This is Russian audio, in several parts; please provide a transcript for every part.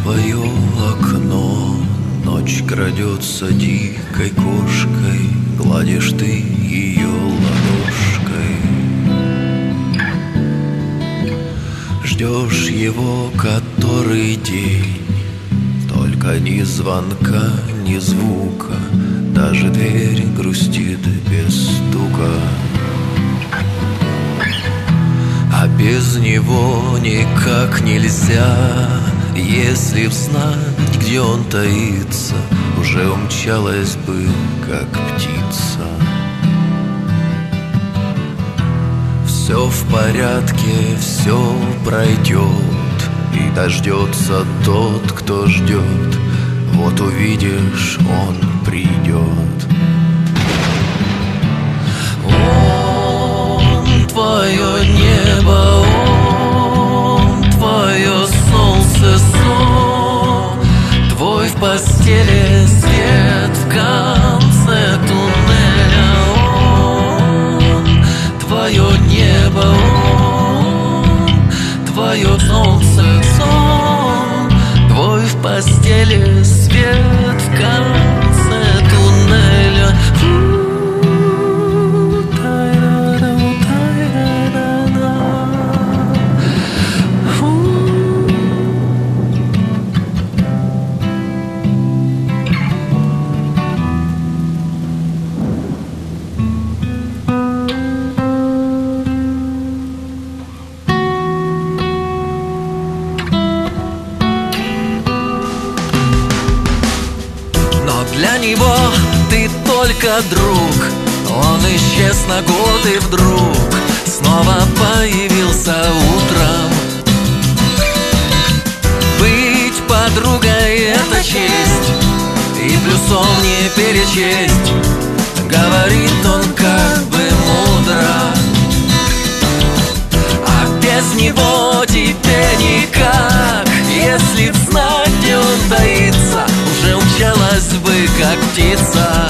твое окно. Ночь крадется дикой кошкой, гладишь ты ее ладошкой. Ждешь его который день, только ни звонка, ни звука, даже дверь грустит без стука. А без него никак нельзя. Если б знать, где он таится, уже умчалась бы, как птица. Все в порядке, все пройдет, и дождется тот, кто ждет. Вот увидишь, он придет. Он твое небо, он твое солнце, сон, твой в постели свет в конце туннеля. Он твое небо, он твое солнце, сон, твой в постели свет в конце туннеля. Для него ты только друг. Он исчез на год и вдруг снова появился утром. Быть подругой — это честь, и плюсом не перечесть. Говорит он как бы мудро, а без него тебе никак. Если б знать, где он таится, уже умчалась бы, как птица.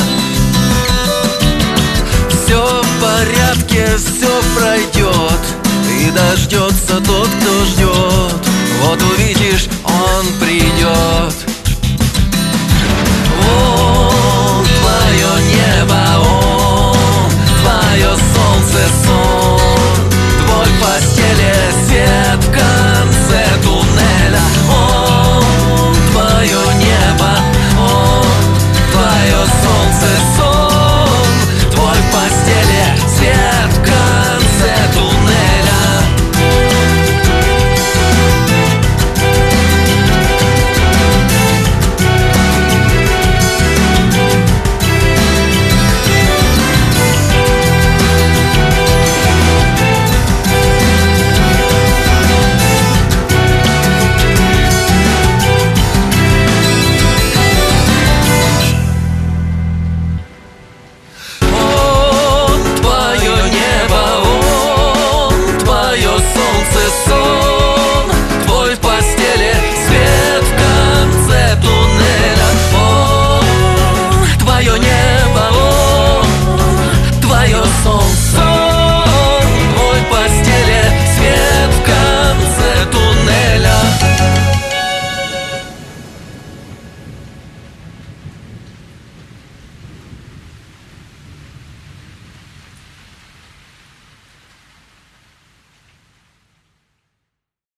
Все в порядке, все пройдет, и дождется тот, кто ждет.